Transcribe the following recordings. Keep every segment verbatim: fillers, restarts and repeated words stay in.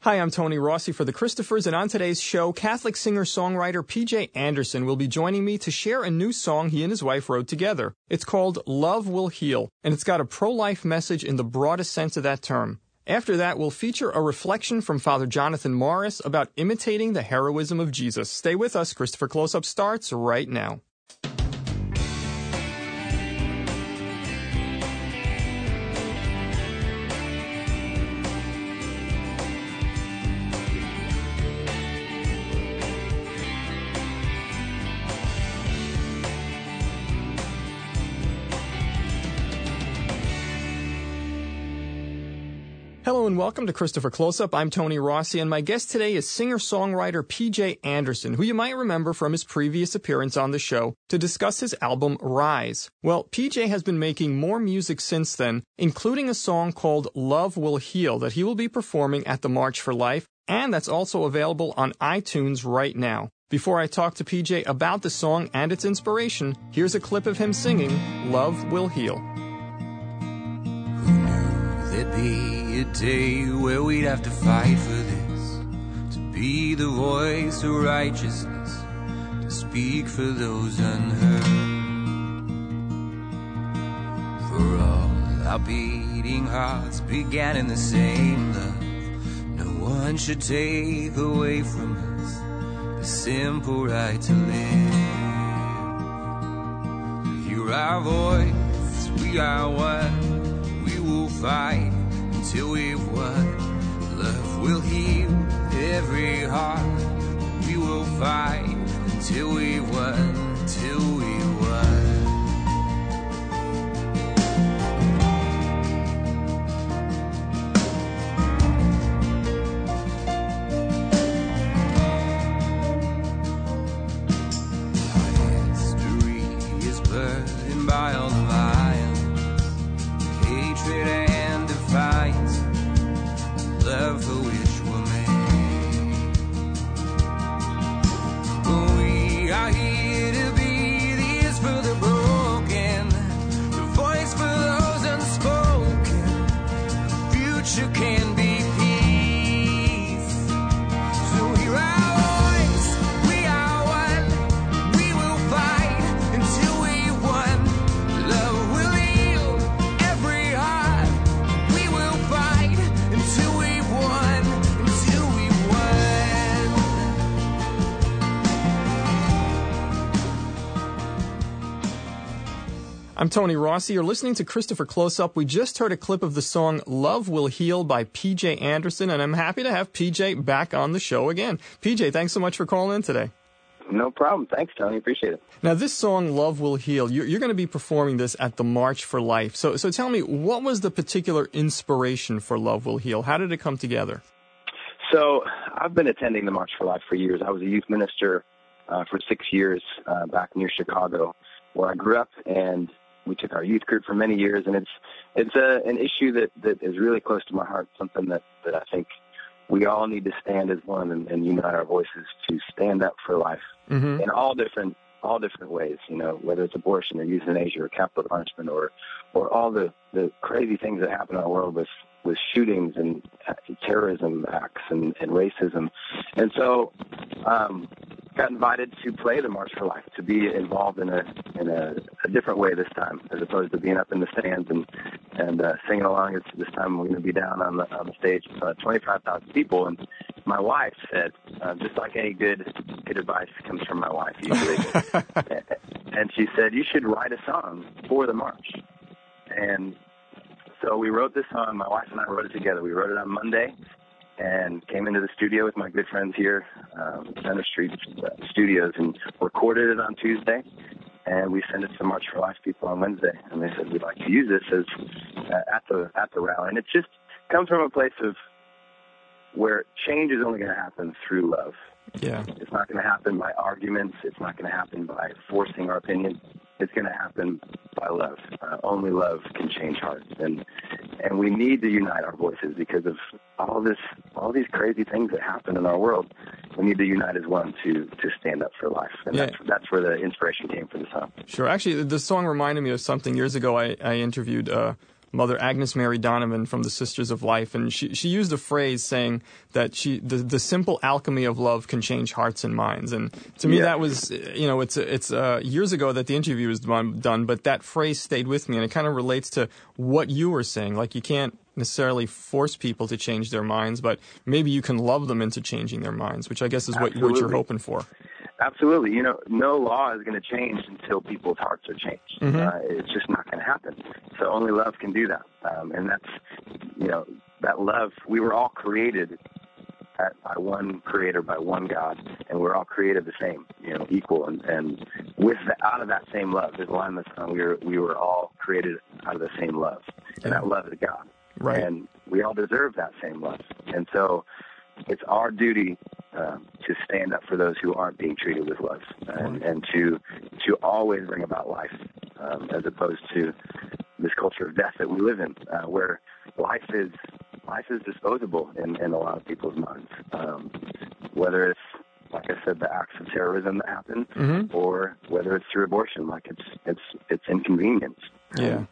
Hi, I'm Tony Rossi for the Christophers, and on today's show, Catholic singer-songwriter P J Anderson will be joining me to share a new song he and his wife wrote together. It's called Love Will Heal, and it's got a pro-life message in the broadest sense of that term. After that, we'll feature a reflection from Father Jonathan Morris about imitating the heroism of Jesus. Stay with us. Christopher Close-Up starts right now. Hello and welcome to Christopher Close-Up. I'm Tony Rossi, and my guest today is singer-songwriter P J Anderson, who you might remember from his previous appearance on the show to discuss his album Rise. Well, P J has been making more music since then, including a song called Love Will Heal that he will be performing at the March for Life, and that's also available on iTunes right now. Before I talk to P J about the song and its inspiration, here's a clip of him singing Love Will Heal. There'd be a day where we'd have to fight for this, to be the voice of righteousness, to speak for those unheard. For all our beating hearts began in the same love. No one should take away from us the simple right to live. Hear our voice, we are one. We will fight until we've won. Love will heal every heart. We will fight until we've won, until we've won. Our history is burdened by all the violence, hatred and defiance, love for which we're made. We are here to be the ears for the broken, the voice for those unspoken. The future can be peace. So hear our voice, we are one. We will fight until we won. Love will heal every heart. We will fight until we've won, until we've won. I'm Tony Rossi. You're listening to Christopher Close-Up. We just heard a clip of the song Love Will Heal by P J Anderson, and I'm happy to have P J back on the show again. P J, thanks so much for calling in today. No problem. Thanks, Tony. Appreciate it. Now, this song, Love Will Heal, you're, you're going to be performing this at the March for Life. So, so tell me, what was the particular inspiration for Love Will Heal? How did it come together? So I've been attending the March for Life for years. I was a youth minister uh, for six years uh, back near Chicago, where I grew up, and we took our youth group for many years. And it's it's a, an issue that, that is really close to my heart, something that, that I think we all need to stand as one and, and unite our voices to stand up for life Mm-hmm. in all different all different ways, you know, whether it's abortion or euthanasia or capital punishment or or all the, the crazy things that happen in our world with, with shootings and terrorism acts and, and racism. And so um, got invited to play the March for Life, to be involved in a in a, a different way this time, as opposed to being up in the stands and and uh, singing along. It's this time we're going to be down on the on the stage with uh, twenty-five thousand people. And my wife said, uh, just like any good good advice comes from my wife usually, and she said, you should write a song for the march. And so we wrote this song. My wife and I wrote it together. We wrote it on Monday and came into the studio with my good friends here, um, Center Street uh, Studios, and recorded it on Tuesday. And we sent it to the March for Life people on Wednesday. And they said, we'd like to use this as uh, at the at the rally. And it just comes from a place of where change is only going to happen through love. Yeah. It's not going to happen by arguments. It's not going to happen by forcing our opinion. It's going to happen by love. Uh, only love can change hearts, and and we need to unite our voices because of all this, all these crazy things that happen in our world. We need to unite as one to to stand up for life, and Yeah. that's that's where the inspiration came for the song. Sure. Actually, the song reminded me of something. Years ago, I, I interviewed uh, Mother Agnes Mary Donovan from the Sisters of Life, and she she used a phrase saying that she the, the simple alchemy of love can change hearts and minds. And to me, yeah. that was, you know, it's it's uh, years ago that the interview was done, but that phrase stayed with me, and it kind of relates to what you were saying. Like, you can't necessarily force people to change their minds, but maybe you can love them into changing their minds, which I guess is what, what you're hoping for. Absolutely. You know, no law is going to change until people's hearts are changed. Mm-hmm. Uh, it's just not going to happen. So only love can do that. Um, and that's, you know, that love, we were all created at, by one creator, by one God, and we're all created the same, you know, equal. And, and with the, out of that same love, there's a line in the song, we were, we were all created out of the same love. And Yeah. that love is God. Right. And we all deserve that same love. And so it's our duty um, to stand up for those who aren't being treated with love, and, and to to always bring about life, um, as opposed to this culture of death that we live in, uh, where life is life is disposable in, in a lot of people's minds. Um, whether it's, like I said, the acts of terrorism that happen, Mm-hmm. or whether it's through abortion, like it's it's it's inconvenient. Yeah.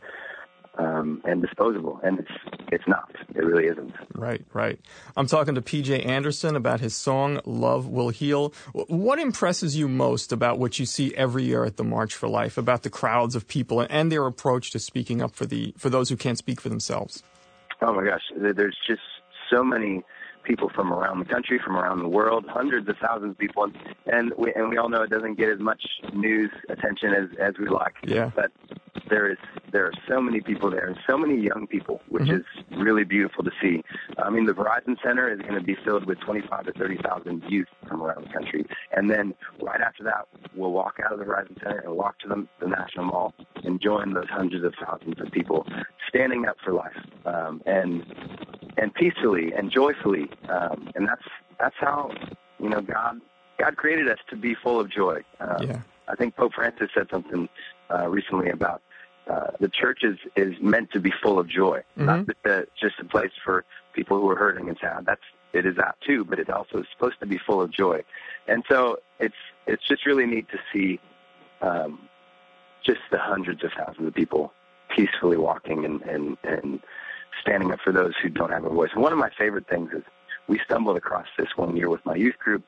Um, and disposable, and it's it's not. It really isn't. Right, right. I'm talking to P J Anderson about his song "Love Will Heal." What impresses you most about what you see every year at the March for Life, about the crowds of people and their approach to speaking up for the for those who can't speak for themselves? Oh my gosh, there's just so many people from around the country, from around the world, hundreds of thousands of people, and and we, and we all know it doesn't get as much news attention as, as we like. Yeah. But there is there are so many people there, and so many young people, which Mm-hmm. is really beautiful to see. I mean, the Verizon Center is going to be filled with twenty-five to thirty thousand youth from around the country, and then right after that, we'll walk out of the Verizon Center and walk to the, the National Mall and join those hundreds of thousands of people standing up for life, um, and and peacefully and joyfully, um, and that's that's how, you know, God God created us to be full of joy. Uh, Yeah. I think Pope Francis said something uh, recently about uh, the church is, is meant to be full of joy, Mm-hmm. not just a, just a place for people who are hurting and sad. That's it is that too, but it also is supposed to be full of joy. And so it's it's just really neat to see um, just the hundreds of thousands of people peacefully walking and, and, and standing up for those who don't have a voice. And one of my favorite things is we stumbled across this one year with my youth group,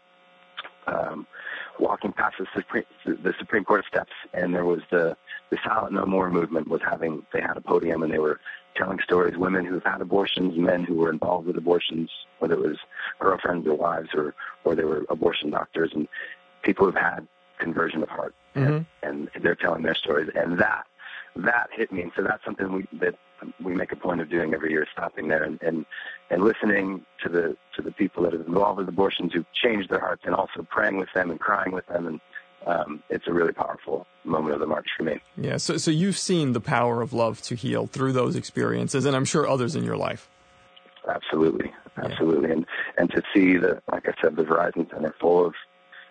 um, walking past the Supreme, the Supreme Court steps, and there was the, the Silent No More movement was having, they had a podium, and they were telling stories, women who've had abortions, men who were involved with abortions, whether it was girlfriends or wives, or, or they were abortion doctors, and people who've had conversion of heart, Mm-hmm. and, and they're telling their stories, and that that hit me. And so that's something we that we make a point of doing every year, stopping there and, and, and listening to the to the people that are involved with abortions who've changed their hearts, and also praying with them and crying with them. And um, it's a really powerful moment of the March for me. Yeah. So, so you've seen the power of love to heal through those experiences, and I'm sure others in your life. Absolutely, absolutely. And and to see the, like I said, the Verizon Center full of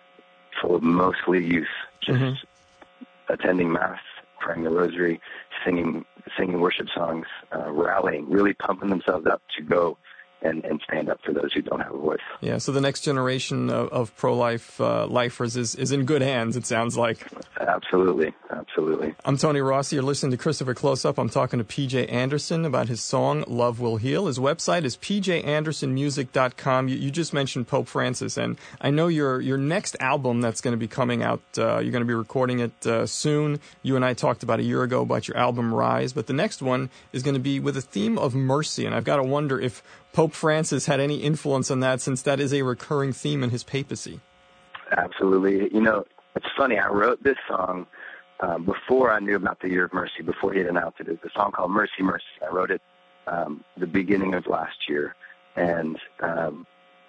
full of mostly youth, just Mm-hmm. attending mass, praying the rosary, singing singing worship songs, uh, rallying, really pumping themselves up to go and, and stand up for those who don't have a voice. Yeah, so the next generation of, of pro-life uh, lifers is, is in good hands, it sounds like. Absolutely, absolutely. I'm Tony Rossi. You're listening to Christopher Close-Up. I'm talking to P J Anderson about his song, Love Will Heal. His website is p j anderson music dot com. You, you just mentioned Pope Francis, and I know your your next album that's going to be coming out, uh, you're going to be recording it uh, soon. You and I talked about a year ago about your album, Rise, but the next one is going to be with a theme of mercy, and I've got to wonder if Pope Francis had any influence on that, since that is a recurring theme in his papacy. Absolutely. You know, it's funny, I wrote this song um, before I knew about the Year of Mercy, before he had announced it. It's a song called Mercy, Mercy. I wrote it um, the beginning of last year, and um,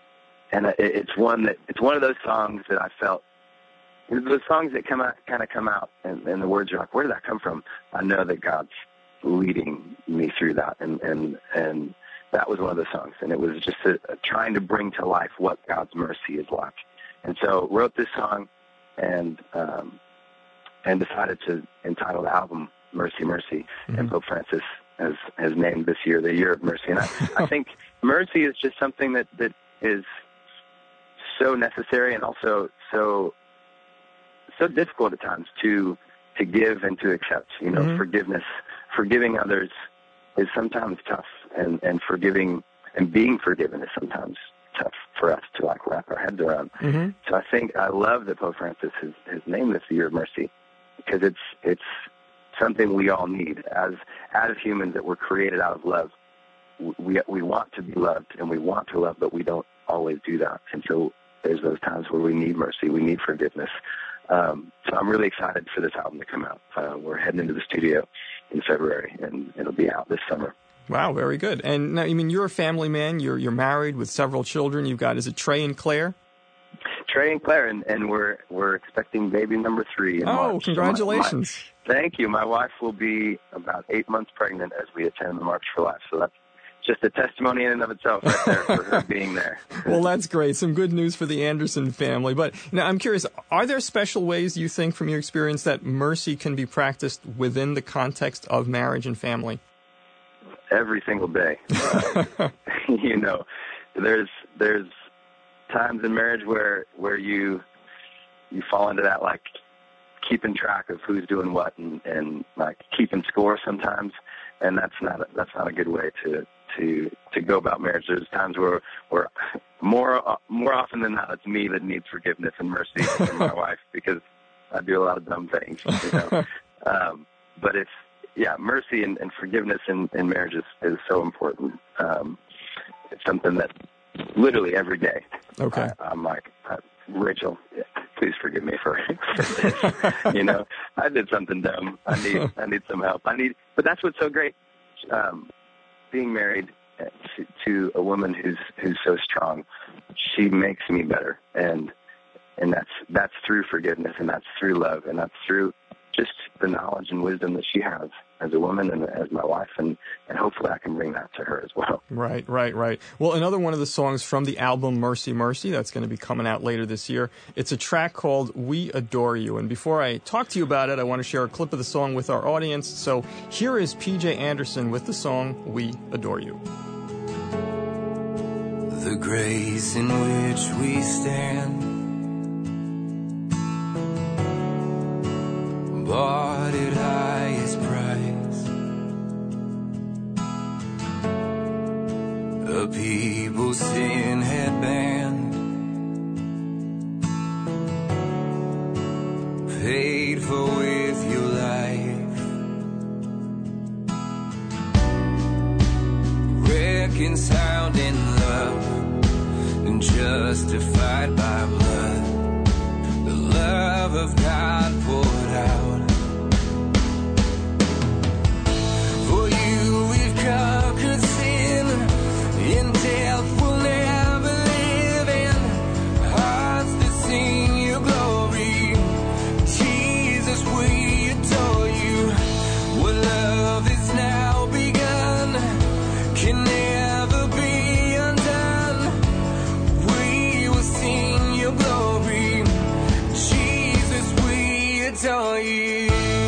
and it, it's one that it's one of those songs that I felt, those songs that come out, kind of come out, and, and the words are like, where did that come from? I know that God's leading me through that, and and and that was one of the songs, and it was just a, a trying to bring to life what God's mercy is like. And so wrote this song, and um, and decided to entitle the album Mercy, Mercy. Mm-hmm. And Pope Francis has, has named this year the Year of Mercy. And I, I think mercy is just something that, that is so necessary, and also so so difficult at times to to give and to accept. You know, mm-hmm. forgiveness, forgiving others is sometimes tough, and, and forgiving and being forgiven is sometimes tough for us to like wrap our heads around. Mm-hmm. So I think I love that Pope Francis has, has named this the Year of Mercy, because it's it's something we all need as as humans, that we're created out of love. We we want to be loved and we want to love, but we don't always do that. And so there's those times where we need mercy, we need forgiveness. Um, so I'm really excited for this album to come out. Uh, we're heading into the studio in February, and it'll be out this summer. Wow, very good. And now, I mean, you're a family man. You're you're married with several children. You've got, is it Trey and Claire? Trey and Claire, and, and we're we're expecting baby number three in Oh, March. congratulations. So my, my, thank you. My wife will be about eight months pregnant as we attend the March for Life. So that's just a testimony in and of itself right there for her being there. Well, that's great. Some good news for the Anderson family. But now I'm curious, are there special ways you think from your experience that mercy can be practiced within the context of marriage and family? Every single day. Uh, you know, there's there's times in marriage where where you you fall into that, like, keeping track of who's doing what, and, and like keeping score sometimes, and that's not a, that's not a good way to to to go about marriage. There's times where where more more often than not, it's me that needs forgiveness and mercy from my wife, because I do a lot of dumb things, you know. um, but it's yeah, mercy and, and forgiveness in, in marriage is, is so important. Um, it's something that literally every day, okay, I, I'm like, uh, Rachel, please forgive me for, for this. You know, I did something dumb. I need I need some help. I need, but that's what's so great. Um, being married to, to a woman who's who's so strong, she makes me better, and and that's that's through forgiveness, and that's through love, and that's through just the knowledge and wisdom that she has as a woman and as my wife, and, and hopefully I can bring that to her as well. Right, right, right. Well, another one of the songs from the album Mercy, Mercy, that's going to be coming out later this year, it's a track called We Adore You. And before I talk to you about it, I want to share a clip of the song with our audience. So here is P J Anderson with the song We Adore You. The grace in which we stand, bought at highest price, a people sin had banned, paid for with your life, reconciled in love, and justified by blood, the love of God poured out. For you we've conquered sin, in death we'll never live in, hearts that sing your glory. Jesus, we adore you. What love is now begun can never be undone. We will sing your glory. Jesus, we adore you.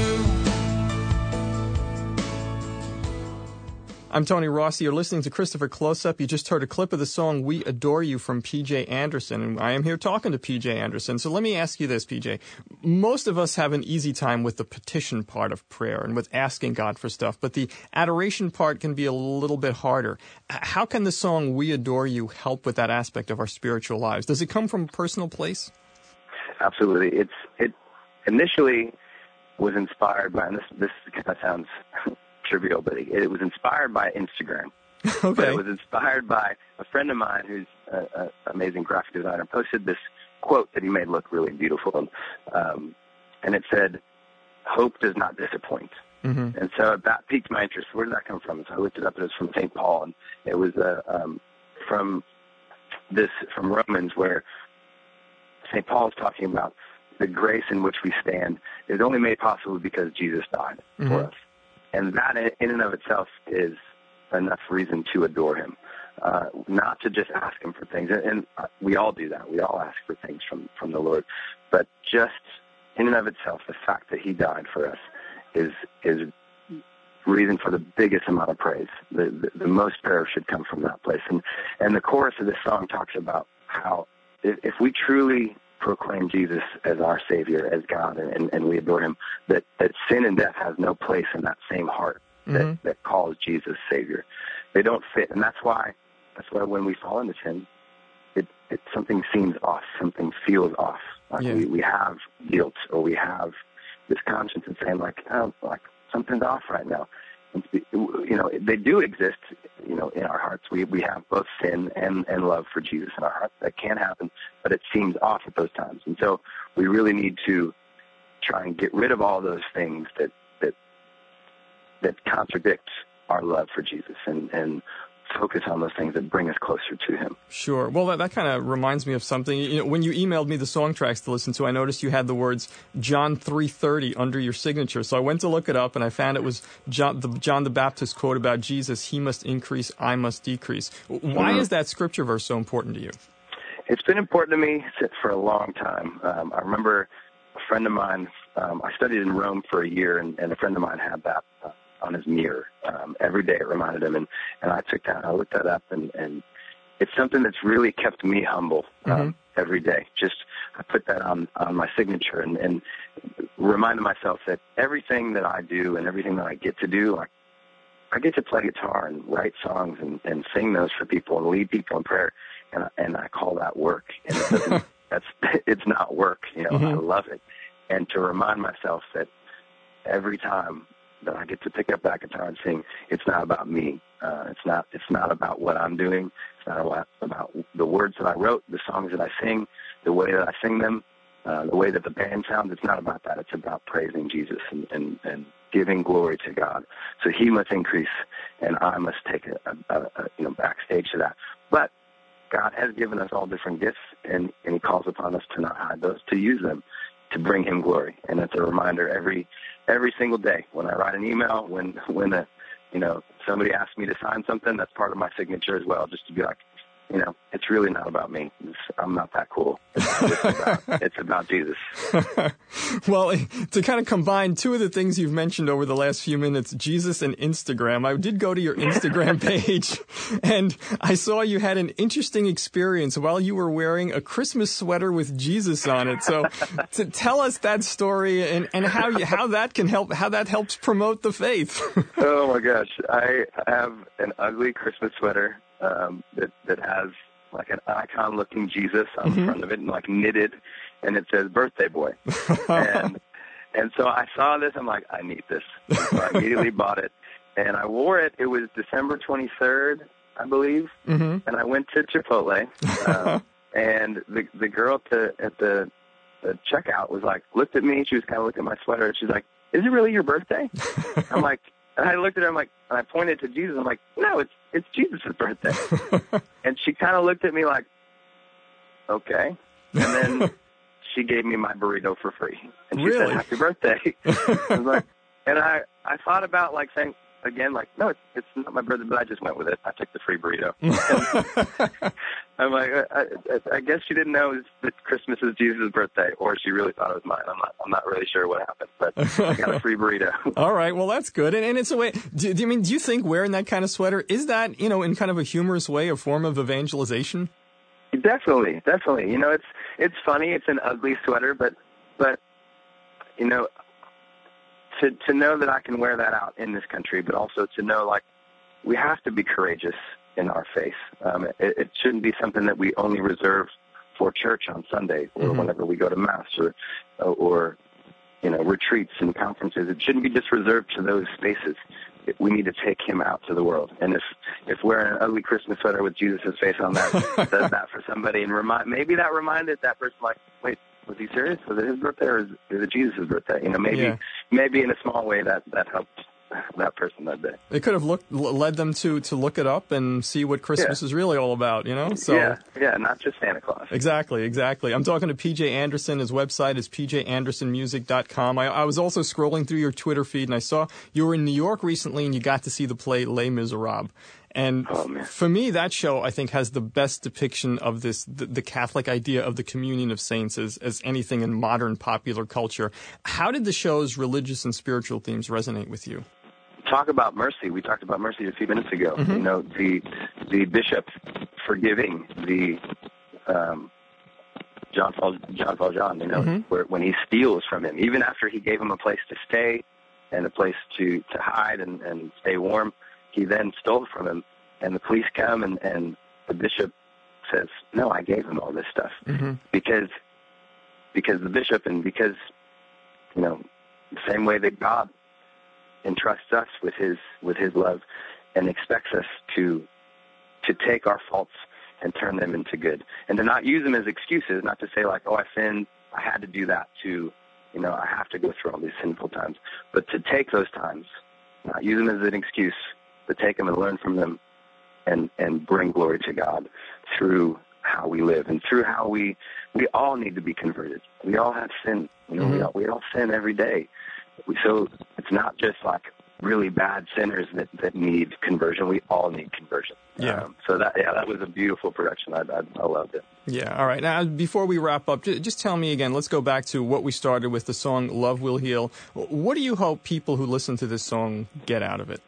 I'm Tony Rossi. You're listening to Christopher Close-Up. You just heard a clip of the song We Adore You from P J Anderson, and I am here talking to P J Anderson. So let me ask you this, P J. Most of us have an easy time with the petition part of prayer and with asking God for stuff, but the adoration part can be a little bit harder. How can the song We Adore You help with that aspect of our spiritual lives? Does it come from a personal place? Absolutely. It's it initially was inspired by, and this this kind of sounds trivial, but it, it was inspired by Instagram. Okay. But it was inspired by a friend of mine who's an amazing graphic designer, posted this quote that he made look really beautiful. Um, and it said, "Hope does not disappoint." Mm-hmm. And so that piqued my interest. Where did that come from? So I looked it up. It was from Saint Paul, and it was uh, um, from this from Romans, where Saint Paul is talking about the grace in which we stand is only made possible because Jesus died mm-hmm. for us. And that in and of itself is enough reason to adore him, uh, not to just ask him for things. And, and we all do that. We all ask for things from, from the Lord. But just in and of itself, the fact that he died for us is is reason for the biggest amount of praise. The, the, the most prayer should come from that place. And, and the chorus of this song talks about how if, if we truly proclaim Jesus as our Savior, as God, and, and we adore him, that, that sin and death has no place in that same heart. that, Mm-hmm. that calls Jesus Savior. They don't fit, and that's why that's why when we fall into sin, it, it something seems off, something feels off. Like Yeah. we, we have guilt, or we have this conscience and saying like, oh, like something's off right now. And, you know, they do exist, you know, in our hearts. We we have both sin and, and love for Jesus in our hearts. That can happen, but it seems off at those times. And so we really need to try and get rid of all those things that that that contradict our love for Jesus, and, and focus on those things that bring us closer to him. Sure. Well, that, that kind of reminds me of something. You know, when you emailed me the song tracks to listen to, I noticed you had the words John three thirty under your signature. So I went to look it up, and I found it was John the, John the Baptist quote about Jesus, he must increase, I must decrease. Why Mm-hmm. is that scripture verse so important to you? It's been important to me for a long time. Um, I remember a friend of mine, um, I studied in Rome for a year, and, and a friend of mine had that uh, on his mirror. Um, every day it reminded him, and, and I took that, I looked that up, and, and it's something that's really kept me humble um, Mm-hmm. every day. Just I put that on, on my signature, and, and reminded myself that everything that I do and everything that I get to do, like I get to play guitar and write songs and, and sing those for people and lead people in prayer, and I, and I call that work. And it doesn't, that's it's not work, you know. Mm-hmm. I love it, and to remind myself that every time that I get to pick up that guitar and sing, it's not about me. Uh, it's not. It's not about what I'm doing. It's not about, about the words that I wrote, the songs that I sing, the way that I sing them, uh, the way that the band sounds. It's not about that. It's about praising Jesus and, and, and giving glory to God. So he must increase, and I must take a, a, a you know backstage to that. But God has given us all different gifts, and, and he calls upon us to not hide those, to use them to bring him glory. And it's a reminder every every single day when I write an email, when when a, you know somebody asks me to sign something, that's part of my signature as well, just to be like, you know, it's really not about me. It's, I'm not that cool. It's, it's, about, it's about Jesus. Well, to kind of combine two of the things you've mentioned over the last few minutes, Jesus and Instagram, I did go to your Instagram page, and I saw you had an interesting experience while you were wearing a Christmas sweater with Jesus on it. So to tell us that story and, and how you, how that can help, how that helps promote the faith. Oh, my gosh. I have an ugly Christmas sweater um, that, that has like an icon-looking Jesus on Mm-hmm. the front of it, and like knitted, and it says "Birthday Boy." and and so I saw this. I'm like, I need this. So I immediately bought it, and I wore it. It was December twenty-third, I believe, Mm-hmm. and I went to Chipotle, um, and the the girl to, at the the checkout was like, looked at me. She was kind of looking at my sweater, and she's like, "Is it really your birthday?" I'm like. And I looked at her, I'm like, and I pointed to Jesus. I'm like, no, it's it's Jesus' birthday. And she kind of looked at me like, okay. And then she gave me my burrito for free. And she Really? said, happy birthday. I was like, and I, I thought about, like, saying, again, like, no, it's, it's not my birthday, but I just went with it. I took the free burrito. I'm like, I, I, I guess she didn't know that Christmas is Jesus' birthday, or she really thought it was mine. I'm not, I'm not really sure what happened, but I got a free burrito. All right, well, that's good. And, and it's a way, do, do you mean, do you think wearing that kind of sweater, is that, you know, in kind of a humorous way, a form of evangelization? Definitely, definitely. You know, it's it's funny. It's an ugly sweater, but but you know, to to know that I can wear that out in this country, but also to know like we have to be courageous in our faith. Um, it, it shouldn't be something that we only reserve for church on Sunday or Mm-hmm. whenever we go to mass or or you know retreats and conferences. It shouldn't be just reserved to those spaces. It, we need to take him out to the world. And if if wearing an ugly Christmas sweater with Jesus' face on that does that for somebody, and remind maybe that reminded that person like, wait, was he serious? Was it his birthday or is, is it Jesus' birthday? You know, maybe Yeah. maybe in a small way that that helped that person that day. It could have looked, led them to, to look it up and see what Christmas Yeah. is really all about, you know? So. Yeah, yeah, not just Santa Claus. Exactly, exactly. I'm talking to P J Anderson. His website is p j anderson music dot com. I, I was also scrolling through your Twitter feed, and I saw you were in New York recently, and you got to see the play Les Miserables. And Oh, man. for me, that show, I think, has the best depiction of this, the, the Catholic idea of the communion of saints as, as anything in modern popular culture. How did the show's religious and spiritual themes resonate with you? Talk about mercy. We talked about mercy a few minutes ago. Mm-hmm. You know, the the bishop forgiving the um, John Paul John Paul John. You know, Mm-hmm. where when he steals from him, even after he gave him a place to stay and a place to, to hide and, and stay warm. He then stole from him, and the police come, and, and the bishop says, no, I gave him all this stuff. Mm-hmm. Because because the bishop, and because, you know, the same way that God entrusts us with his with his love and expects us to to take our faults and turn them into good, and to not use them as excuses, not to say like, oh, I sinned, I had to do that to, you know, I have to go through all these sinful times, but to take those times, not use them as an excuse, but take them and learn from them, and and bring glory to God through how we live and through how we we all need to be converted. We all have sin, you know, mm-hmm. we all we all sin every day. We, so it's not just like really bad sinners that, that need conversion. We all need conversion. Yeah. Um, so that yeah, that was a beautiful production. I, I I loved it. Yeah. All right. Now, before we wrap up, just tell me again. Let's go back to what we started with, the song "Love Will Heal." What do you hope people who listen to this song get out of it?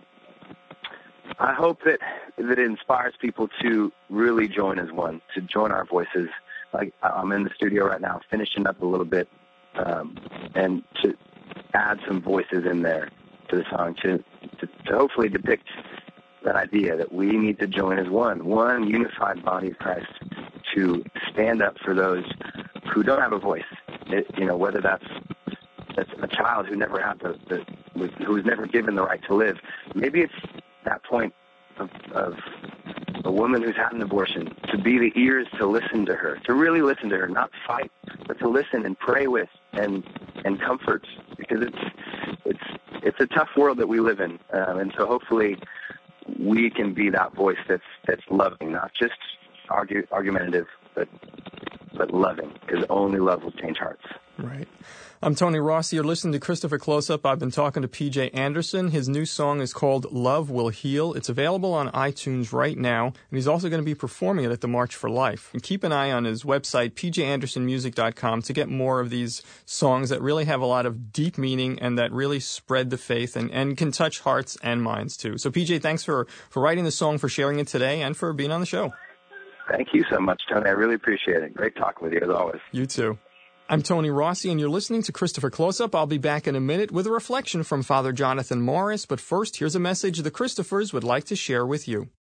I hope that that it inspires people to really join as one, to join our voices. Like I'm in the studio right now, finishing up a little bit, um, and to add some voices in there to the song to, to, to hopefully depict that idea that we need to join as one, one unified body of Christ, to stand up for those who don't have a voice. It, you know, whether that's that's a child who never had the, the who was never given the right to live. Maybe it's that point of, of a woman who's had an abortion, to be the ears to listen to her, to really listen to her, not fight, but to listen and pray with and and comfort, because it's it's it's a tough world that we live in, um, and so hopefully we can be that voice that's that's loving, not just argue, argumentative, but but loving, because only love will change hearts. Right. I'm Tony Rossi. You're listening to Christopher Close-Up. I've been talking to P J Anderson. His new song is called Love Will Heal. It's available on iTunes right now, and he's also going to be performing it at the March for Life. And keep an eye on his website, p j anderson music dot com, to get more of these songs that really have a lot of deep meaning and that really spread the faith and, and can touch hearts and minds, too. So, P J, thanks for, for writing the song, for sharing it today, and for being on the show. Thank you so much, Tony. I really appreciate it. Great talking with you, as always. You too. I'm Tony Rossi, and you're listening to Christopher Close-Up. I'll be back in a minute with a reflection from Father Jonathan Morris, but first, here's a message the Christophers would like to share with you.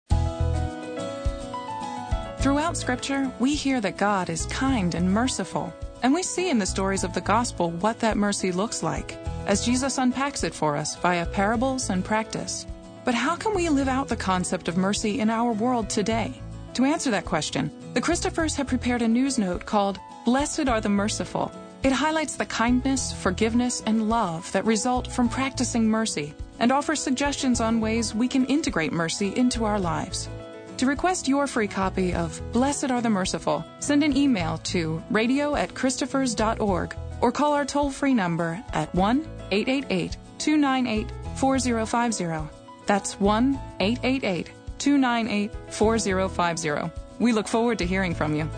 Throughout Scripture, we hear that God is kind and merciful, and we see in the stories of the Gospel what that mercy looks like, as Jesus unpacks it for us via parables and practice. But how can we live out the concept of mercy in our world today? To answer that question, the Christophers have prepared a news note called Blessed Are the Merciful. It highlights the kindness, forgiveness, and love that result from practicing mercy and offers suggestions on ways we can integrate mercy into our lives. To request your free copy of Blessed Are the Merciful, send an email to radio at christophers dot org or call our toll-free number at one eight eight eight, two nine eight, four zero five zero. That's one eight eight eight, two nine eight, four zero five zero. We look forward to hearing from you.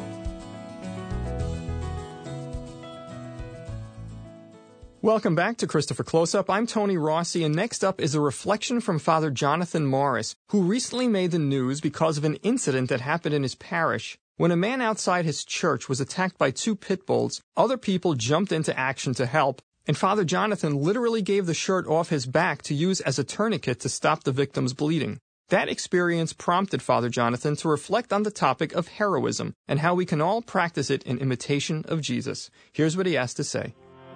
Welcome back to Christopher Close-Up. I'm Tony Rossi, and next up is a reflection from Father Jonathan Morris, who recently made the news because of an incident that happened in his parish. When a man outside his church was attacked by two pit bulls, other people jumped into action to help, and Father Jonathan literally gave the shirt off his back to use as a tourniquet to stop the victim's bleeding. That experience prompted Father Jonathan to reflect on the topic of heroism and how we can all practice it in imitation of Jesus. Here's what he has to say.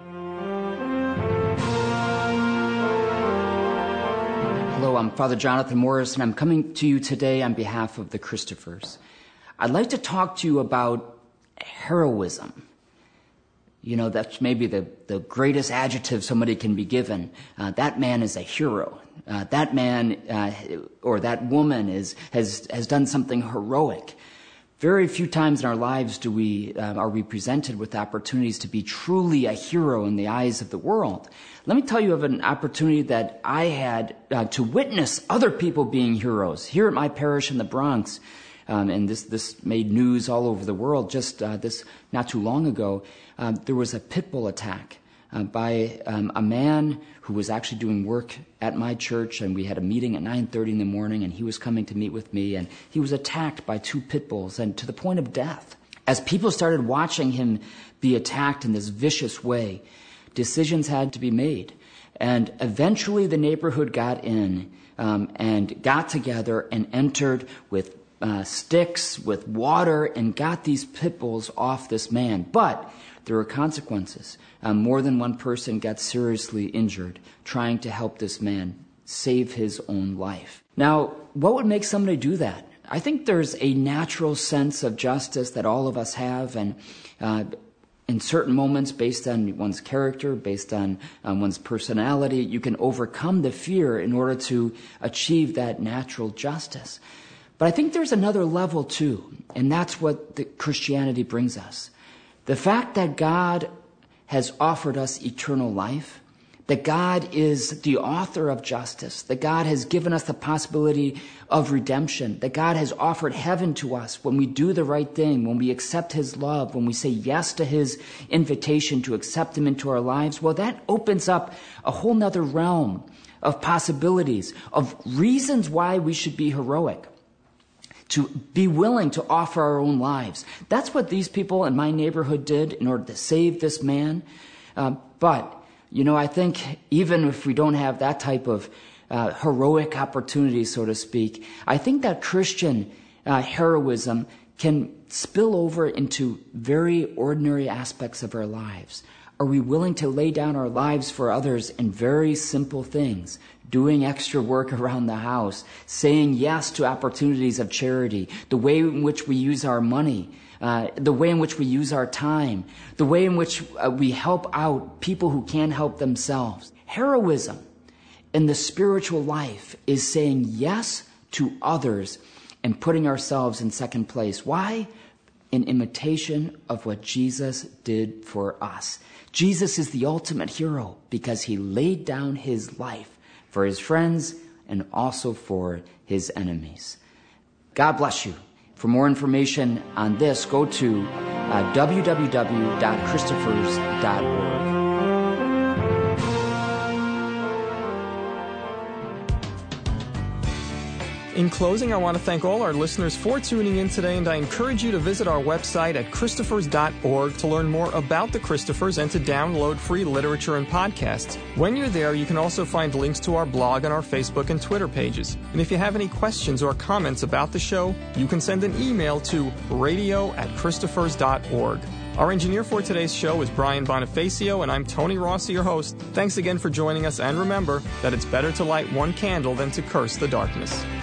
Hello, I'm Father Jonathan Morris, and I'm coming to you today on behalf of the Christophers. I'd like to talk to you about heroism. You know, that's maybe the, the greatest adjective somebody can be given. Uh, that man is a hero. Uh, that man uh, or that woman is has has done something heroic. Very few times in our lives do we uh, are we presented with opportunities to be truly a hero in the eyes of the world. Let me tell you of an opportunity that I had uh, to witness other people being heroes here at my parish in the Bronx. Um, and this this made news all over the world. Just uh, this not too long ago, uh, there was a pit bull attack uh, by um, a man who was actually doing work at my church, and we had a meeting at nine thirty in the morning, and he was coming to meet with me, and he was attacked by two pit bulls, and to the point of death. As people started watching him be attacked in this vicious way, decisions had to be made. And eventually the neighborhood got in um, and got together and entered with uh, sticks, with water, and got these pit bulls off this man. But there were consequences. Um, more than one person got seriously injured trying to help this man save his own life. Now, what would make somebody do that? I think there's a natural sense of justice that all of us have, and uh, in certain moments, based on one's character, based on um, one's personality, you can overcome the fear in order to achieve that natural justice. But I think there's another level too, and that's what the Christianity brings us. The fact that God has offered us eternal life, that God is the author of justice, that God has given us the possibility of redemption, that God has offered heaven to us when we do the right thing, when we accept His love, when we say yes to His invitation to accept Him into our lives. Well, that opens up a whole nother realm of possibilities, of reasons why we should be heroic, to be willing to offer our own lives. That's what these people in my neighborhood did in order to save this man. Uh, but You know, I think even if we don't have that type of uh, heroic opportunity, so to speak, I think that Christian uh, heroism can spill over into very ordinary aspects of our lives. Are we willing to lay down our lives for others in very simple things? Doing extra work around the house, saying yes to opportunities of charity, the way in which we use our money, Uh, the way in which we use our time, the way in which uh, we help out people who can't help themselves. Heroism in the spiritual life is saying yes to others and putting ourselves in second place. Why? In imitation of what Jesus did for us. Jesus is the ultimate hero because He laid down His life for His friends and also for His enemies. God bless you. For more information on this, go to uh, w w w dot christophers dot org. In closing, I want to thank all our listeners for tuning in today, and I encourage you to visit our website at christophers dot org to learn more about the Christophers and to download free literature and podcasts. When you're there, you can also find links to our blog on our Facebook and Twitter pages. And if you have any questions or comments about the show, you can send an email to radio at christophers dot org. Our engineer for today's show is Brian Bonifacio, and I'm Tony Rossi, your host. Thanks again for joining us, and remember that it's better to light one candle than to curse the darkness.